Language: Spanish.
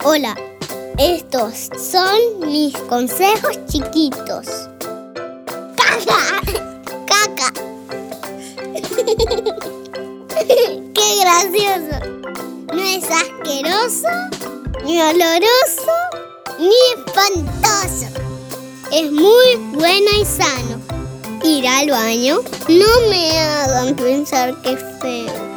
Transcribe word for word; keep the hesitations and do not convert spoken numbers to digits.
Hola, estos son mis consejos chiquitos. ¡Caca! ¡Caca! ¡Qué gracioso! No es asqueroso, ni oloroso, ni espantoso. Es muy bueno y sano. Ir al baño, no me hagan pensar que es feo.